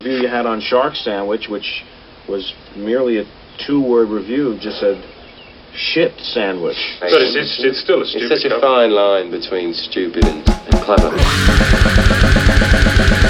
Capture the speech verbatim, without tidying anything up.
review you had on Shark Sandwich, which was merely a two-word review, just said shit sandwich. But it's, it's, it's still a stupid It's such a company. fine line between stupid and, and clever.